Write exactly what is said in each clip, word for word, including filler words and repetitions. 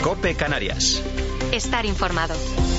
COPE Canarias. Estar informado.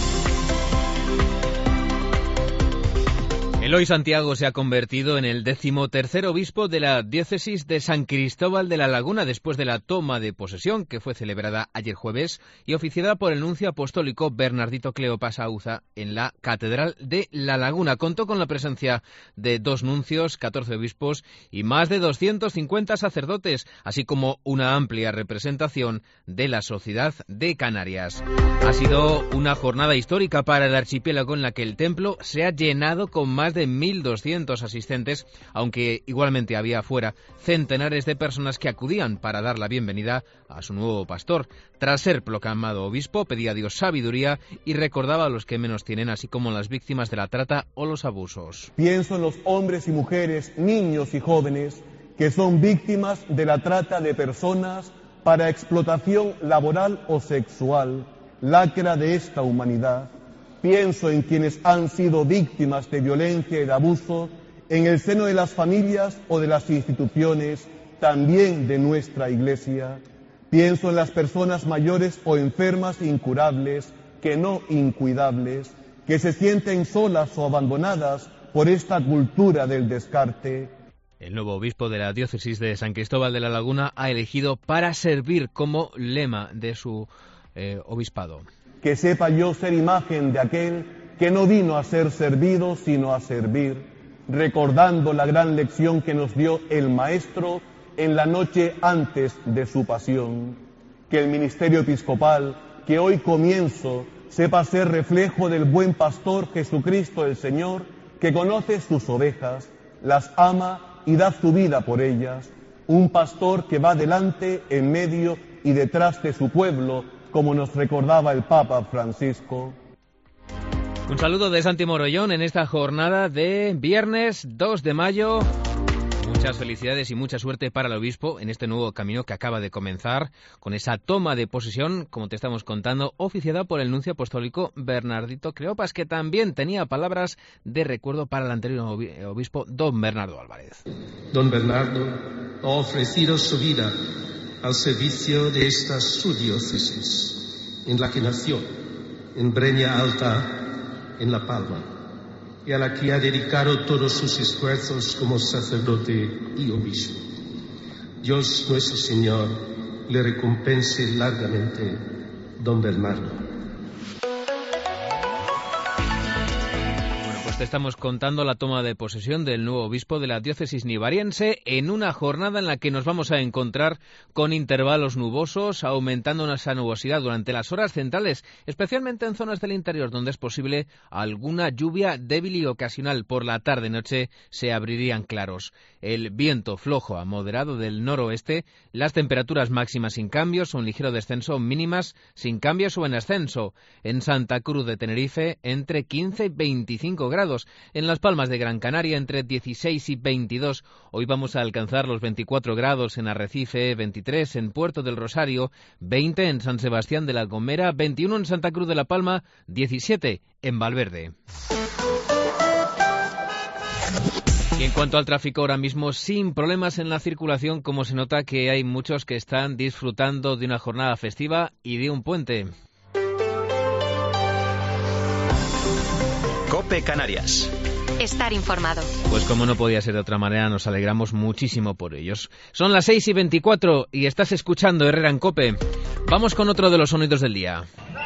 Eloy Santiago se ha convertido en el decimotercer obispo de la diócesis de San Cristóbal de la Laguna después de la toma de posesión que fue celebrada ayer jueves y oficiada por el nuncio apostólico Bernardito Cleopas Auza en la Catedral de La Laguna. Contó con la presencia de dos nuncios, catorce obispos y más de doscientos cincuenta sacerdotes, así como una amplia representación de la sociedad de Canarias. Ha sido una jornada histórica para el archipiélago en la que el templo se ha llenado con más de mil doscientos asistentes, aunque igualmente había afuera centenares de personas que acudían para dar la bienvenida a su nuevo pastor. Tras ser proclamado obispo, pedía a Dios sabiduría y recordaba a los que menos tienen, así como a las víctimas de la trata o los abusos. Pienso en los hombres y mujeres, niños y jóvenes que son víctimas de la trata de personas para explotación laboral o sexual, lacra de esta humanidad. Pienso en quienes han sido víctimas de violencia y de abuso en el seno de las familias o de las instituciones, también de nuestra Iglesia. Pienso en las personas mayores o enfermas incurables, que no incuidables, que se sienten solas o abandonadas por esta cultura del descarte. El nuevo obispo de la diócesis de San Cristóbal de la Laguna ha elegido para servir como lema de su eh, obispado. Que sepa yo ser imagen de aquel que no vino a ser servido, sino a servir, recordando la gran lección que nos dio el Maestro en la noche antes de su pasión. Que el ministerio episcopal, que hoy comienzo, sepa ser reflejo del buen pastor Jesucristo el Señor, que conoce sus ovejas, las ama y da su vida por ellas. Un pastor que va delante, en medio y detrás de su pueblo, como nos recordaba el Papa Francisco. Un saludo de Santi Morollón en esta jornada de viernes dos de mayo. Muchas felicidades y mucha suerte para el obispo en este nuevo camino que acaba de comenzar con esa toma de posesión, como te estamos contando, oficiada por el nuncio apostólico Bernardito Cleopas, que también tenía palabras de recuerdo para el anterior obispo, don Bernardo Álvarez. Don Bernardo ha ofrecido su vida al servicio de esta su diócesis, en la que nació, en Breña Alta, en La Palma, y a la que ha dedicado todos sus esfuerzos como sacerdote y obispo. Dios nuestro Señor le recompense largamente, don Bernardo. Te estamos contando la toma de posesión del nuevo obispo de la diócesis nivariense en una jornada en la que nos vamos a encontrar con intervalos nubosos, aumentando esa nubosidad durante las horas centrales, especialmente en zonas del interior donde es posible alguna lluvia débil y ocasional. Por la tarde-noche se abrirían claros. El viento flojo a moderado del noroeste, las temperaturas máximas sin cambios, un ligero descenso, mínimas sin cambios o en ascenso. En Santa Cruz de Tenerife entre quince y veinticinco grados. En Las Palmas de Gran Canaria entre dieciséis y veintidós. Hoy vamos a alcanzar los veinticuatro grados en Arrecife, veintitrés en Puerto del Rosario, veinte en San Sebastián de la Gomera, veintiuno en Santa Cruz de la Palma, diecisiete en Valverde. Y en cuanto al tráfico, ahora mismo sin problemas en la circulación, como se nota que hay muchos que están disfrutando de una jornada festiva y de un puente. COPE Canarias. Estar informado. Pues como no podía ser de otra manera, nos alegramos muchísimo por ellos. Son las seis y veinticuatro y estás escuchando Herrera en COPE. Vamos con otro de los sonidos del día.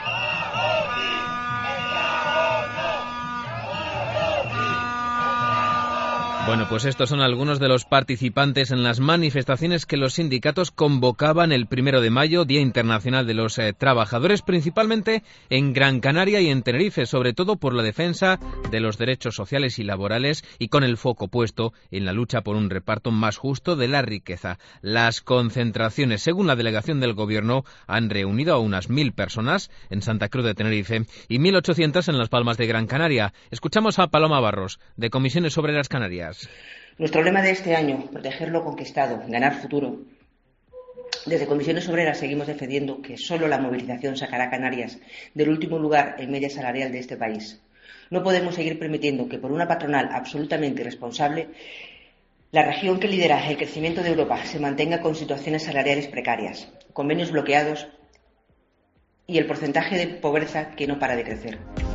Bueno, pues estos son algunos de los participantes en las manifestaciones que los sindicatos convocaban el primero de mayo, Día Internacional de los eh, Trabajadores, principalmente en Gran Canaria y en Tenerife, sobre todo por la defensa de los derechos sociales y laborales y con el foco puesto en la lucha por un reparto más justo de la riqueza. Las concentraciones, según la delegación del Gobierno, han reunido a unas mil personas en Santa Cruz de Tenerife y mil ochocientas en Las Palmas de Gran Canaria. Escuchamos a Paloma Barros, de Comisiones Obreras Canarias. Nuestro lema de este año, proteger lo conquistado, ganar futuro. Desde Comisiones Obreras seguimos defendiendo que solo la movilización sacará a Canarias del último lugar en media salarial de este país. No podemos seguir permitiendo que por una patronal absolutamente irresponsable la región que lidera el crecimiento de Europa se mantenga con situaciones salariales precarias, convenios bloqueados y el porcentaje de pobreza que no para de crecer.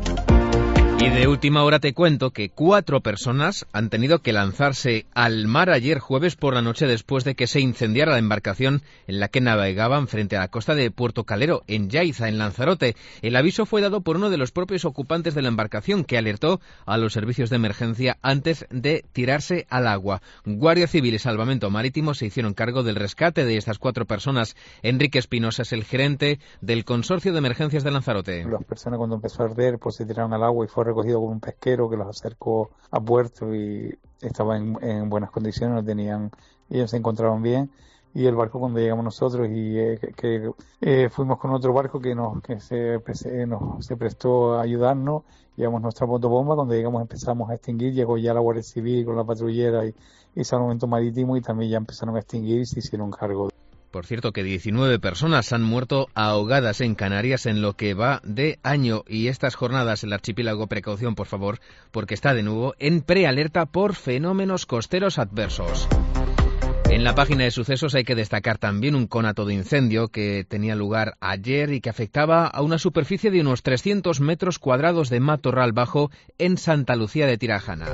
Y de última hora te cuento que cuatro personas han tenido que lanzarse al mar ayer jueves por la noche después de que se incendiara la embarcación en la que navegaban frente a la costa de Puerto Calero, en Yaiza, en Lanzarote. El aviso fue dado por uno de los propios ocupantes de la embarcación, que alertó a los servicios de emergencia antes de tirarse al agua. Guardia Civil y Salvamento Marítimo se hicieron cargo del rescate de estas cuatro personas. Enrique Espinosa es el gerente del Consorcio de Emergencias de Lanzarote. Las personas, cuando empezó a arder, pues se tiraron al agua y fue recogido por un pesquero que los acercó a puerto y estaba en, en buenas condiciones, no tenían, ellos se encontraban bien. Y el barco, cuando llegamos nosotros y eh, que, que eh, fuimos con otro barco que nos que se, se, nos, se prestó a ayudarnos, llevamos nuestra motobomba, cuando llegamos empezamos a extinguir, llegó ya la Guardia Civil con la patrullera y, y Salvamento Marítimo, y también ya empezaron a extinguir y se hicieron cargo. Por cierto, que diecinueve personas han muerto ahogadas en Canarias en lo que va de año, y estas jornadas el archipiélago, precaución por favor, porque está de nuevo en prealerta por fenómenos costeros adversos. En la página de sucesos hay que destacar también un conato de incendio que tenía lugar ayer y que afectaba a una superficie de unos trescientos metros cuadrados de matorral bajo en Santa Lucía de Tirajana.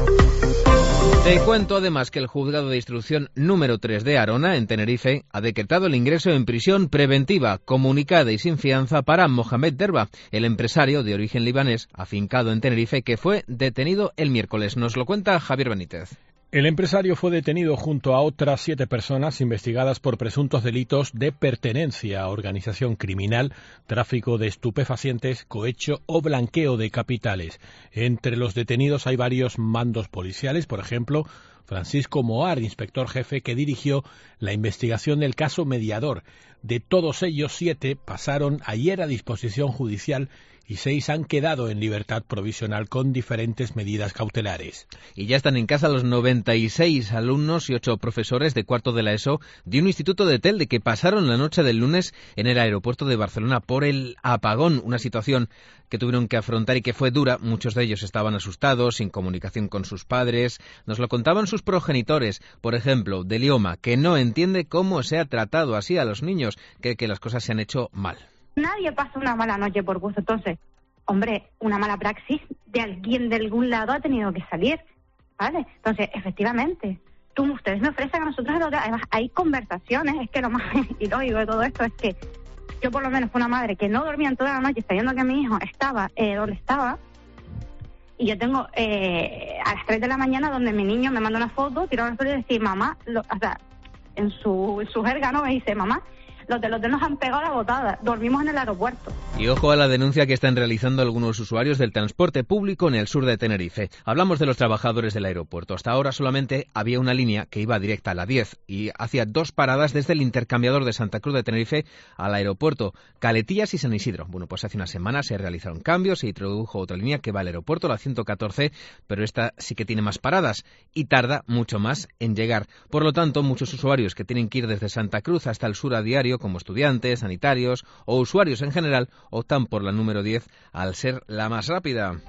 Te cuento además que el juzgado de instrucción número tres de Arona, en Tenerife, ha decretado el ingreso en prisión preventiva, comunicada y sin fianza para Mohamed Derba, el empresario de origen libanés afincado en Tenerife que fue detenido el miércoles. Nos lo cuenta Javier Benítez. El empresario fue detenido junto a otras siete personas investigadas por presuntos delitos de pertenencia a organización criminal, tráfico de estupefacientes, cohecho o blanqueo de capitales. Entre los detenidos hay varios mandos policiales, por ejemplo, Francisco Moar, inspector jefe, que dirigió la investigación del caso Mediador. De todos ellos, siete pasaron ayer a disposición judicial y seis han quedado en libertad provisional con diferentes medidas cautelares. Y ya están en casa los noventa y seis alumnos y ocho profesores de cuarto de la ESO de un instituto de Telde que pasaron la noche del lunes en el aeropuerto de Barcelona por el apagón, una situación que tuvieron que afrontar y que fue dura. Muchos de ellos estaban asustados, sin comunicación con sus padres. Nos lo contaban sus progenitores, por ejemplo, Delioma, que no entiende cómo se ha tratado así a los niños, cree que las cosas se han hecho mal. Nadie pasa una mala noche por gusto, entonces, hombre, una mala praxis de alguien de algún lado ha tenido que salir, ¿vale? Entonces, efectivamente, tú, ustedes me ofrecen a nosotros, además hay conversaciones, es que lo más ilógico de todo esto es que yo por lo menos fui una madre que no dormía en toda la noche sabiendo que mi hijo estaba eh, donde estaba, y yo tengo eh, a las tres de la mañana donde mi niño me manda una foto, tira una foto y dice, mamá, lo, o sea, en su, en su jerga, ¿no? Me dice, mamá, los del hotel nos han pegado la botada, dormimos en el aeropuerto. Y ojo a la denuncia que están realizando algunos usuarios del transporte público en el sur de Tenerife. Hablamos de los trabajadores del aeropuerto. Hasta ahora solamente había una línea que iba directa a la diez y hacía dos paradas desde el intercambiador de Santa Cruz de Tenerife al aeropuerto Caletillas y San Isidro. Bueno, pues hace una semana se realizaron cambios, se introdujo otra línea que va al aeropuerto, la ciento catorce, pero esta sí que tiene más paradas y tarda mucho más en llegar. Por lo tanto, muchos usuarios que tienen que ir desde Santa Cruz hasta el sur a diario, como estudiantes, sanitarios o usuarios en general, optan por la número diez al ser la más rápida.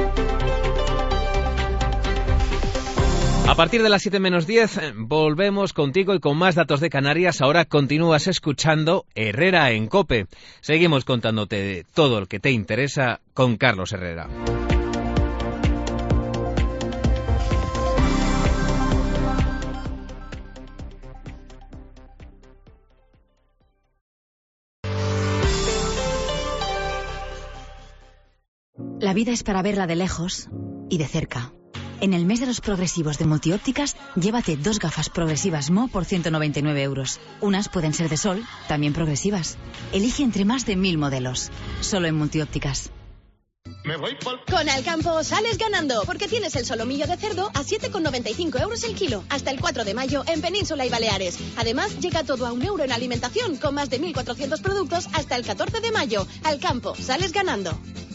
A partir de las siete menos diez volvemos contigo y con más datos de Canarias. Ahora continúas escuchando Herrera en COPE. Seguimos contándote todo lo que te interesa con Carlos Herrera. La vida es para verla de lejos y de cerca. En el mes de los progresivos de Multiópticas, llévate dos gafas progresivas M O por ciento noventa y nueve euros. Unas pueden ser de sol, también progresivas. Elige entre más de mil modelos. Solo en Multiópticas. Me voy por... Con Alcampo sales ganando, porque tienes el solomillo de cerdo a siete con noventa y cinco euros el kilo, hasta el cuatro de mayo en Península y Baleares. Además, llega todo a un euro en alimentación, con más de mil cuatrocientos productos hasta el catorce de mayo. Alcampo, sales ganando.